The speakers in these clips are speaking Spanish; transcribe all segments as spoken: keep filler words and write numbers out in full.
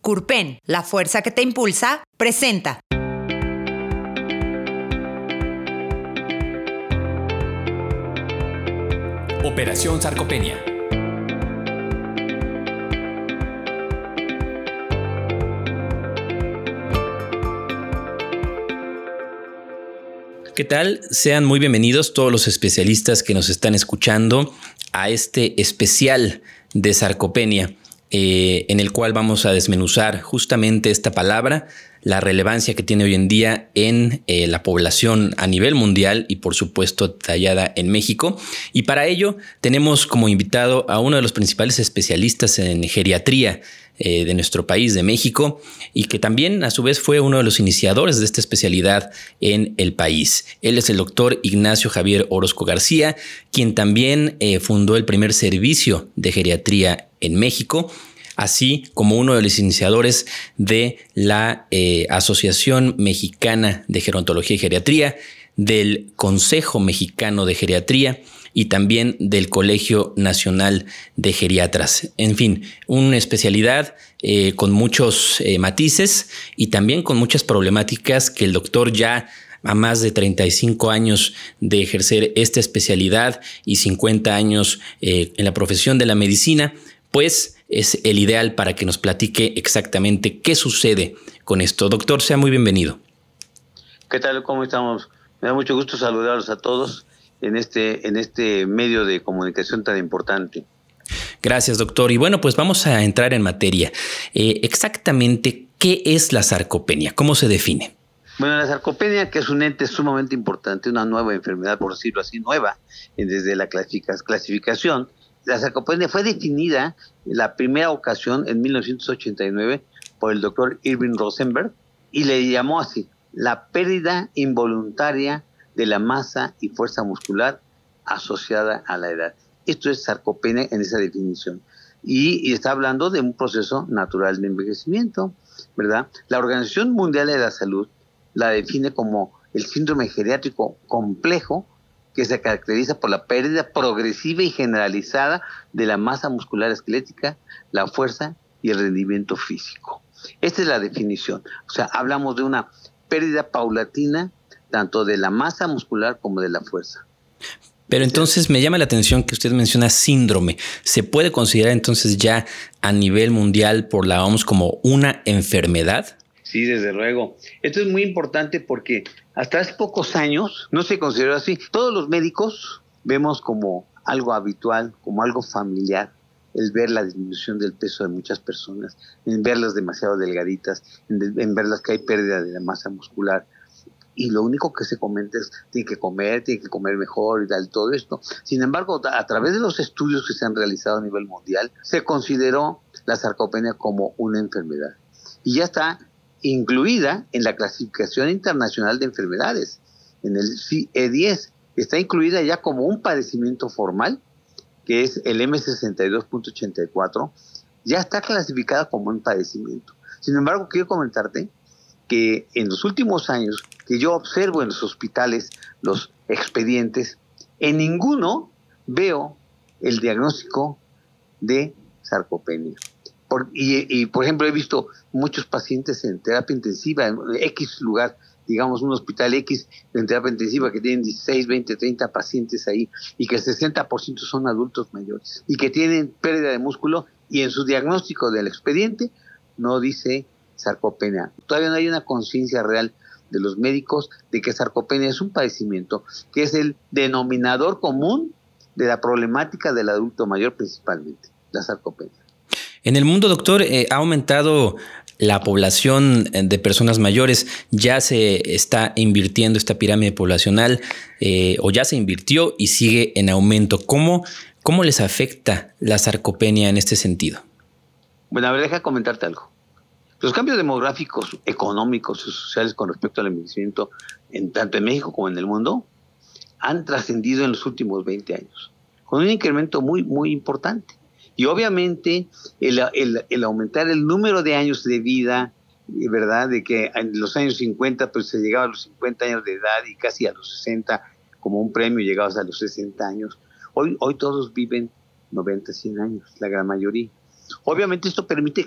CURPEN, la fuerza que te impulsa, presenta. Operación Sarcopenia. ¿Qué tal? Sean muy bienvenidos todos los especialistas que nos están escuchando a este especial de sarcopenia, eh, en el cual vamos a desmenuzar justamente esta palabra, la relevancia que tiene hoy en día en eh, la población a nivel mundial y por supuesto tallada en México. Y para ello tenemos como invitado a uno de los principales especialistas en geriatría eh, de nuestro país, de México, y que también a su vez fue uno de los iniciadores de esta especialidad en el país. Él es el doctor Ignacio Javier Orozco García, quien también eh, fundó el primer servicio de geriatría en México, así como uno de los iniciadores de la eh, Asociación Mexicana de Gerontología y Geriatría, del Consejo Mexicano de Geriatría y también del Colegio Nacional de Geriatras. En fin, una especialidad eh, con muchos eh, matices y también con muchas problemáticas que el doctor ya a más de treinta y cinco años de ejercer esta especialidad y cincuenta años eh, en la profesión de la medicina, pues es el ideal para que nos platique exactamente qué sucede con esto. Doctor, sea muy bienvenido. ¿Qué tal? ¿Cómo estamos? Me da mucho gusto saludarlos a todos en este, en este medio de comunicación tan importante. Gracias, doctor. Y bueno, pues vamos a entrar en materia. Eh, exactamente, ¿qué es la sarcopenia? ¿Cómo se define? Bueno, la sarcopenia, que es un ente sumamente importante, una nueva enfermedad, por decirlo así, nueva, desde la clasificación. La sarcopenia fue definida en la primera ocasión en mil novecientos ochenta y nueve por el doctor Irving Rosenberg y le llamó así: la pérdida involuntaria de la masa y fuerza muscular asociada a la edad. Esto es sarcopenia en esa definición. Y, y está hablando de un proceso natural de envejecimiento, ¿verdad? La Organización Mundial de la Salud la define como el síndrome geriátrico complejo, que se caracteriza por la pérdida progresiva y generalizada de la masa muscular esquelética, la fuerza y el rendimiento físico. Esta es la definición. O sea, hablamos de una pérdida paulatina tanto de la masa muscular como de la fuerza. Pero entonces me llama la atención que usted menciona síndrome. ¿Se puede considerar entonces ya a nivel mundial por la O M S como una enfermedad? Sí, desde luego. Esto es muy importante porque hasta hace pocos años no se consideró así. Todos los médicos vemos como algo habitual, como algo familiar, el ver la disminución del peso de muchas personas, en verlas demasiado delgaditas, en, en verlas que hay pérdida de la masa muscular. Y lo único que se comenta es, tiene que comer, tiene que comer mejor y tal, todo esto. Sin embargo, a través de los estudios que se han realizado a nivel mundial, se consideró la sarcopenia como una enfermedad. Y ya está incluida en la clasificación internacional de enfermedades, en el C I E diez, está incluida ya como un padecimiento formal, que es el M sesenta y dos punto ochenta y cuatro, ya está clasificada como un padecimiento. Sin embargo, quiero comentarte que en los últimos años que yo observo en los hospitales los expedientes, en ninguno veo el diagnóstico de sarcopenia. Por, y, y, por ejemplo, he visto muchos pacientes en terapia intensiva, en X lugar, digamos un hospital X en terapia intensiva que tienen dieciséis, veinte, treinta pacientes ahí y que el sesenta por ciento son adultos mayores y que tienen pérdida de músculo y en su diagnóstico del expediente no dice sarcopenia. Todavía no hay una conciencia real de los médicos de que sarcopenia es un padecimiento que es el denominador común de la problemática del adulto mayor, principalmente, la sarcopenia. En el mundo, doctor, eh, ha aumentado la población de personas mayores. Ya se está invirtiendo esta pirámide poblacional eh, o ya se invirtió y sigue en aumento. ¿Cómo, cómo les afecta la sarcopenia en este sentido? Bueno, a ver, deja comentarte algo. Los cambios demográficos, económicos y sociales con respecto al envejecimiento, en, tanto en México como en el mundo, han trascendido en los últimos veinte años, con un incremento muy, muy importante. Y obviamente el, el, el aumentar el número de años de vida, ¿verdad? De que en los años cincuenta pues se llegaba a los cincuenta años de edad y casi a los sesenta como un premio llegabas a los sesenta años. Hoy, hoy todos viven noventa, cien años, la gran mayoría. Obviamente esto permite que haya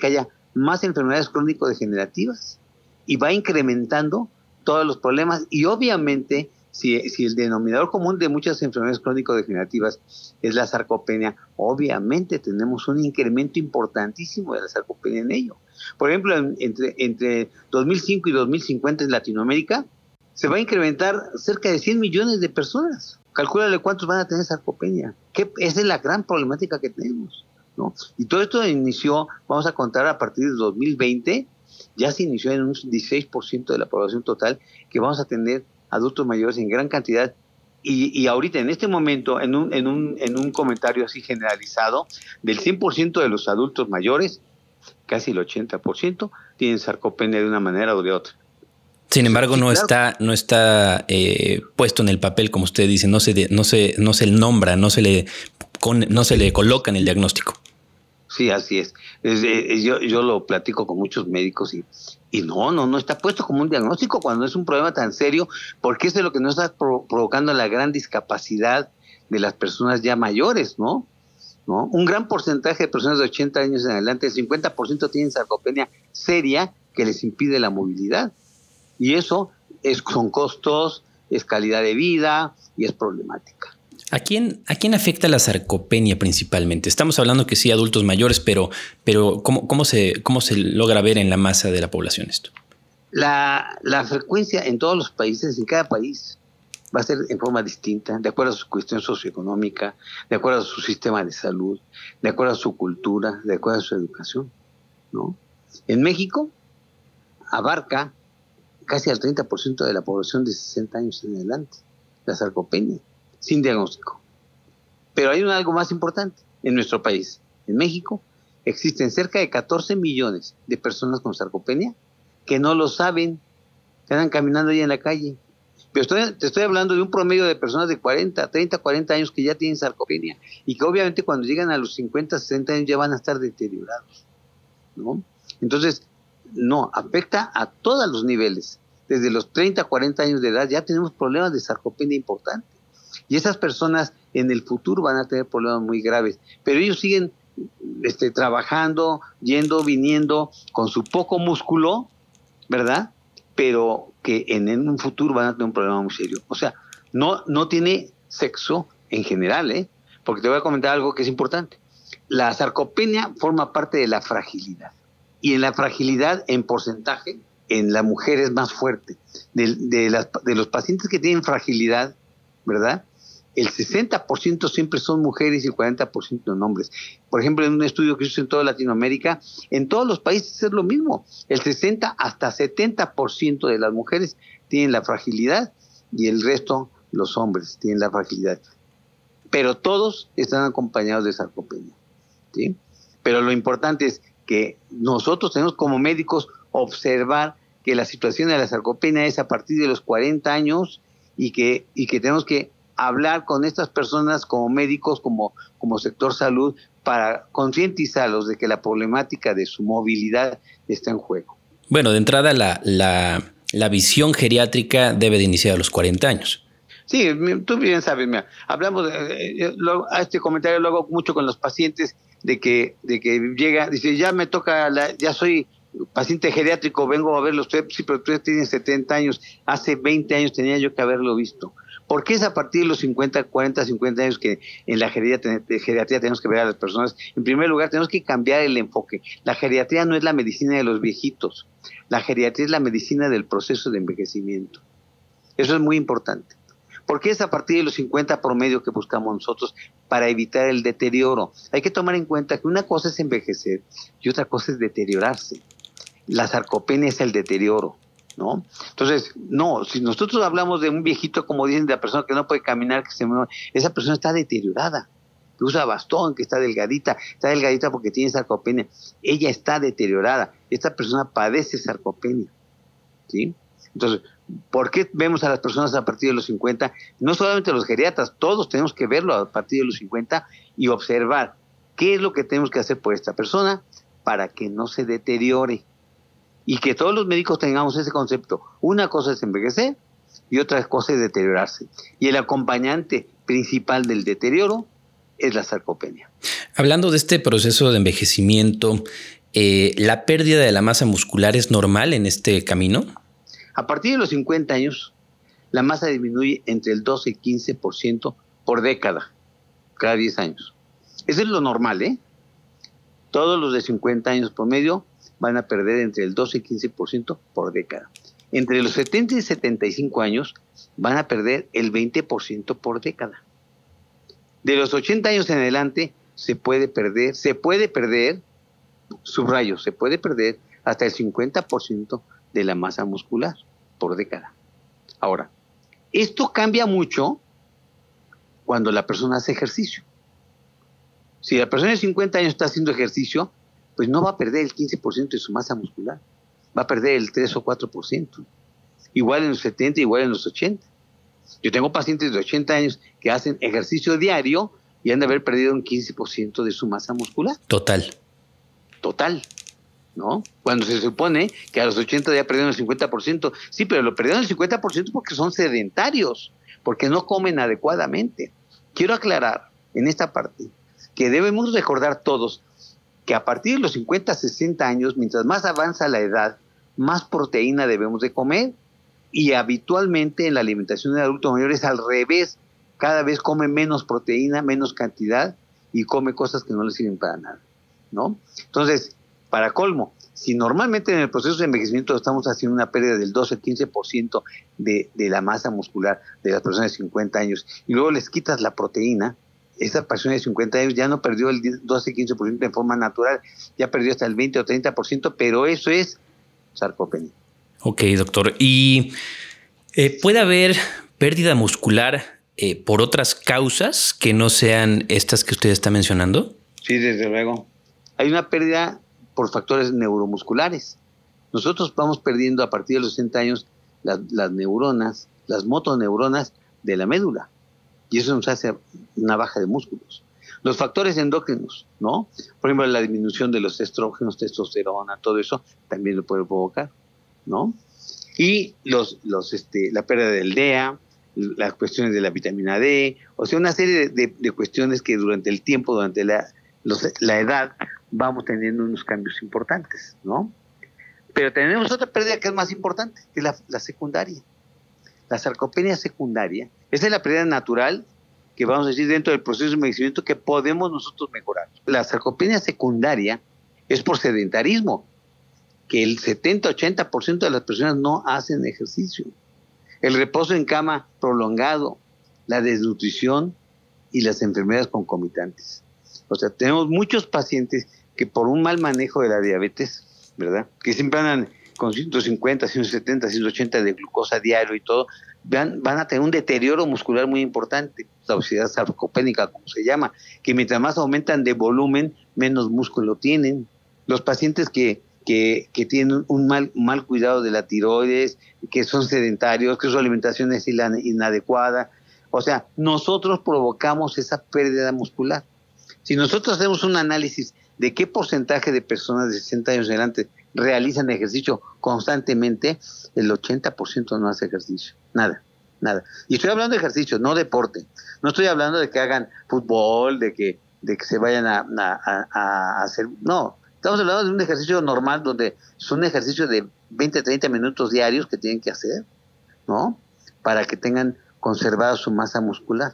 más enfermedades crónico-degenerativas y va incrementando todos los problemas. Y obviamente, si, si el denominador común de muchas enfermedades crónico-degenerativas es la sarcopenia, obviamente tenemos un incremento importantísimo de la sarcopenia en ello. Por ejemplo, en, entre, entre dos mil cinco y dos mil cincuenta en Latinoamérica se va a incrementar cerca de cien millones de personas. Calcúlale cuántos van a tener sarcopenia. ¿Qué? Esa es la gran problemática que tenemos, ¿no? Y todo esto inició, vamos a contar a partir de dos mil veinte, ya se inició en un dieciséis por ciento de la población total, que vamos a tener adultos mayores en gran cantidad. Y, y ahorita, en este momento, en un, en, un, en un comentario así generalizado, del cien por ciento de los adultos mayores, casi el ochenta por ciento tienen sarcopenia de una manera o de otra. Sin embargo, sí, no claro. está, no está eh, puesto en el papel, como usted dice, no se, de, no se, no se nombra, no se le, con, no se le coloca en el diagnóstico. Sí, así es. es, es yo, yo lo platico con muchos médicos y, y no, no, no está puesto como un diagnóstico cuando es un problema tan serio, porque eso es lo que nos está pro, provocando la gran discapacidad de las personas ya mayores, ¿no? ¿no? Un gran porcentaje de personas de ochenta años en adelante, el cincuenta por ciento tienen sarcopenia seria que les impide la movilidad. Y eso es, son costos, es calidad de vida y es problemática. ¿A quién, ¿A quién afecta la sarcopenia principalmente? Estamos hablando que sí, adultos mayores, pero, pero ¿cómo, cómo, se, ¿cómo se logra ver en la masa de la población esto? La, la frecuencia en todos los países, en cada país, va a ser en forma distinta, de acuerdo a su cuestión socioeconómica, de acuerdo a su sistema de salud, de acuerdo a su cultura, de acuerdo a su educación, ¿no? En México abarca casi al treinta por ciento de la población de sesenta años en adelante, la sarcopenia, sin diagnóstico. Pero hay un, algo más importante en nuestro país. En México existen cerca de catorce millones de personas con sarcopenia que no lo saben, que andan caminando ahí en la calle. Pero estoy, te estoy hablando de un promedio de personas de cuarenta, treinta, cuarenta años que ya tienen sarcopenia y que obviamente cuando llegan a los cincuenta, sesenta años ya van a estar deteriorados, ¿no? Entonces, no, afecta a todos los niveles. Desde los treinta, cuarenta años de edad ya tenemos problemas de sarcopenia importantes. Y esas personas en el futuro van a tener problemas muy graves. Pero ellos siguen este, trabajando, yendo, viniendo, con su poco músculo, ¿verdad? Pero que en, en un futuro van a tener un problema muy serio. O sea, no, no tiene sexo en general, ¿eh? Porque te voy a comentar algo que es importante. La sarcopenia forma parte de la fragilidad. Y en la fragilidad, en porcentaje, en la mujer es más fuerte. De, de, las, de los pacientes que tienen fragilidad, ¿verdad? El sesenta por ciento siempre son mujeres y el cuarenta por ciento son hombres. Por ejemplo, en un estudio que hizo en toda Latinoamérica, en todos los países es lo mismo. El sesenta hasta setenta por ciento de las mujeres tienen la fragilidad y el resto, los hombres, tienen la fragilidad. Pero todos están acompañados de sarcopenia, ¿sí? Pero lo importante es que nosotros tenemos como médicos observar que la situación de la sarcopenia es a partir de los cuarenta años y que, y que tenemos que hablar con estas personas como médicos, como, como sector salud, para concientizarlos de que la problemática de su movilidad está en juego. Bueno, de entrada la, la, la visión geriátrica debe de iniciar a los cuarenta años. Sí, tú bien sabes, mira, hablamos, de, eh, lo, a este comentario lo hago mucho con los pacientes de que, de que llega, dice, ya me toca, la, ya soy paciente geriátrico, vengo a verlo usted, sí, pero usted tiene setenta años, hace veinte años tenía yo que haberlo visto. ¿Por qué es a partir de los cincuenta, cuarenta, cincuenta años que en la geriatría, geriatría tenemos que ver a las personas? En primer lugar, tenemos que cambiar el enfoque. La geriatría no es la medicina de los viejitos. La geriatría es la medicina del proceso de envejecimiento. Eso es muy importante. ¿Por qué es a partir de los cincuenta promedio que buscamos nosotros? Para evitar el deterioro. Hay que tomar en cuenta que una cosa es envejecer y otra cosa es deteriorarse. La sarcopenia es el deterioro, ¿no? Entonces, no, si nosotros hablamos de un viejito, como dicen, de la persona que no puede caminar, que se mueve, esa persona está deteriorada, que usa bastón, que está delgadita, está delgadita porque tiene sarcopenia, ella está deteriorada, esta persona padece sarcopenia, ¿sí? Entonces, ¿por qué vemos a las personas a partir de los cincuenta? No solamente los geriatras, todos tenemos que verlo a partir de los cincuenta y observar qué es lo que tenemos que hacer por esta persona para que no se deteriore. Y que todos los médicos tengamos ese concepto. Una cosa es envejecer y otra cosa es deteriorarse. Y el acompañante principal del deterioro es la sarcopenia. Hablando de este proceso de envejecimiento, eh, ¿la pérdida de la masa muscular es normal en este camino? A partir de los cincuenta años, la masa disminuye entre el doce y quince por ciento por década, cada diez años. Eso es lo normal, ¿eh? Todos los de cincuenta años promedio van a perder entre el doce y quince por ciento por década. Entre los setenta y setenta y cinco años van a perder el veinte por ciento por década. De los ochenta años en adelante se puede perder, se puede perder, subrayo, se puede perder hasta el cincuenta por ciento de la masa muscular por década. Ahora, esto cambia mucho cuando la persona hace ejercicio. Si la persona de cincuenta años está haciendo ejercicio, pues no va a perder el quince por ciento de su masa muscular, va a perder el tres o cuatro por ciento. Igual en los setenta, igual en los ochenta. Yo tengo pacientes de ochenta años que hacen ejercicio diario y han de haber perdido un quince por ciento de su masa muscular. Total. Total, ¿no? Cuando se supone que a los ochenta ya perdieron el cincuenta por ciento. Sí, pero lo perdieron el cincuenta por ciento porque son sedentarios, porque no comen adecuadamente. Quiero aclarar en esta parte que debemos recordar todos que a partir de los cincuenta, sesenta años, mientras más avanza la edad, más proteína debemos de comer. Y habitualmente en la alimentación del adulto mayor es al revés. Cada vez come menos proteína, menos cantidad y come cosas que no le sirven para nada, ¿no? Entonces, para colmo, si normalmente en el proceso de envejecimiento estamos haciendo una pérdida del doce al quince por ciento de, de la masa muscular de las personas de cincuenta años y luego les quitas la proteína, esa persona de cincuenta años ya no perdió el doce al quince por ciento en forma natural, ya perdió hasta el veinte o treinta por ciento, pero eso es sarcopenia. Ok, doctor. ¿Y eh, puede haber pérdida muscular eh, por otras causas que no sean estas que usted está mencionando? Sí, desde luego. Hay una pérdida por factores neuromusculares. Nosotros vamos perdiendo a partir de los sesenta años las, las neuronas, las motoneuronas de la médula. Y eso nos hace una baja de músculos. Los factores endócrinos, ¿no? Por ejemplo, la disminución de los estrógenos, testosterona, todo eso también lo puede provocar, ¿no? Y los, los, este, la pérdida del D E A, las cuestiones de la vitamina D, o sea, una serie de, de, de cuestiones que durante el tiempo, durante la, los, la edad, vamos teniendo unos cambios importantes, ¿no? Pero tenemos otra pérdida que es más importante, que es la, la secundaria. La sarcopenia secundaria, esa es la pérdida natural que vamos a decir dentro del proceso de envejecimiento que podemos nosotros mejorar. La sarcopenia secundaria es por sedentarismo, que el setenta a ochenta por ciento de las personas no hacen ejercicio. El reposo en cama prolongado, la desnutrición y las enfermedades concomitantes. O sea, tenemos muchos pacientes que por un mal manejo de la diabetes, ¿verdad? Que siempre andan con ciento cincuenta, ciento setenta, ciento ochenta de glucosa diario y todo, van, van a tener un deterioro muscular muy importante, la obesidad sarcopénica, como se llama, que mientras más aumentan de volumen, menos músculo tienen. Los pacientes que Que, que tienen un mal, mal cuidado de la tiroides, que son sedentarios, que su alimentación es inadecuada. O sea, nosotros provocamos esa pérdida muscular. Si nosotros hacemos un análisis de qué porcentaje de personas de sesenta años en adelante realizan ejercicio constantemente, el ochenta por ciento no hace ejercicio. Nada, nada. Y estoy hablando de ejercicio, no deporte. No estoy hablando de que hagan fútbol, de que, de que se vayan a, a, a, a hacer... No. Estamos hablando de un ejercicio normal donde es un ejercicio de veinte a treinta minutos diarios que tienen que hacer, ¿no? Para que tengan conservada su masa muscular.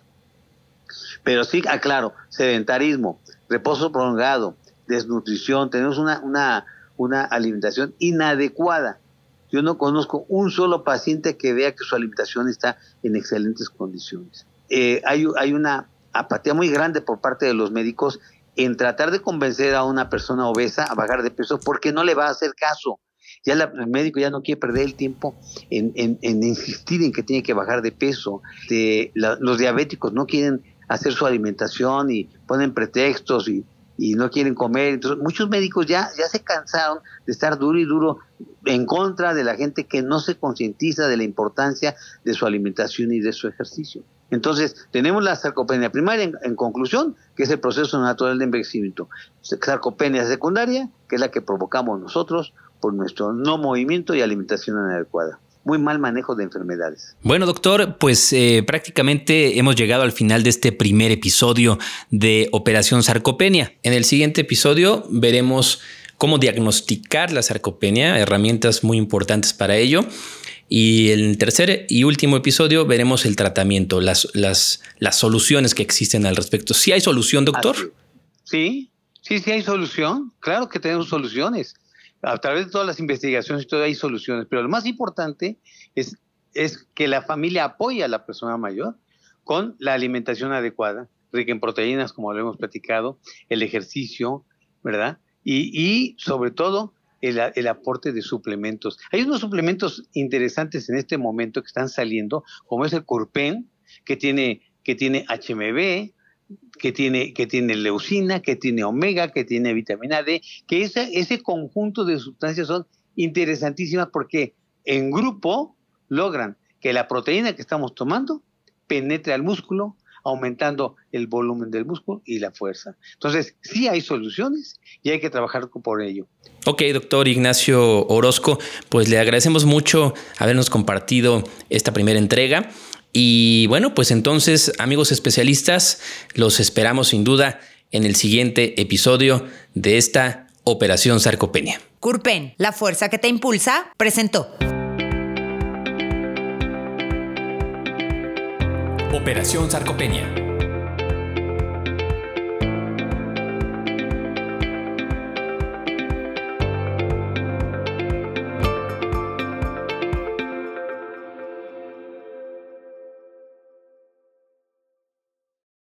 Pero sí, aclaro, sedentarismo, reposo prolongado, desnutrición, tenemos una, una, una alimentación inadecuada. Yo no conozco un solo paciente que vea que su alimentación está en excelentes condiciones. Eh, hay, hay una apatía muy grande por parte de los médicos en tratar de convencer a una persona obesa a bajar de peso porque no le va a hacer caso. Ya la, el médico ya no quiere perder el tiempo en, en, en insistir en que tiene que bajar de peso. De, la, los diabéticos no quieren hacer su alimentación y ponen pretextos y, y no quieren comer. Entonces, muchos médicos ya, ya se cansaron de estar duro y duro en contra de la gente que no se concientiza de la importancia de su alimentación y de su ejercicio. Entonces, tenemos la sarcopenia primaria, en, en conclusión, que es el proceso natural de envejecimiento. Sarcopenia secundaria, que es la que provocamos nosotros por nuestro no movimiento y alimentación inadecuada. Muy mal manejo de enfermedades. Bueno, doctor, pues eh, prácticamente hemos llegado al final de este primer episodio de Operación Sarcopenia. En el siguiente episodio veremos cómo diagnosticar la sarcopenia, herramientas muy importantes para ello. Y en el tercer y último episodio veremos el tratamiento, las, las, las soluciones que existen al respecto. ¿Sí hay solución, doctor? Sí, sí, sí hay solución. Claro que tenemos soluciones. A través de todas las investigaciones y todo hay soluciones. Pero lo más importante es, es que la familia apoye a la persona mayor con la alimentación adecuada, rica en proteínas, como lo hemos platicado, el ejercicio, ¿verdad? Y, y sobre todo, El, el aporte de suplementos. Hay unos suplementos interesantes en este momento que están saliendo, como es el Curpen, que tiene, que tiene H M B, que tiene, que tiene leucina, que tiene omega, que tiene vitamina D, que ese, ese conjunto de sustancias son interesantísimas porque en grupo logran que la proteína que estamos tomando penetre al músculo, aumentando el volumen del músculo y la fuerza. Entonces, sí hay soluciones y hay que trabajar por ello. Ok, doctor Ignacio Orozco, pues le agradecemos mucho habernos compartido esta primera entrega. Y bueno, pues entonces, amigos especialistas, los esperamos sin duda en el siguiente episodio de esta Operación Sarcopenia. Curpen, la fuerza que te impulsa, presentó. Operación Sarcopenia.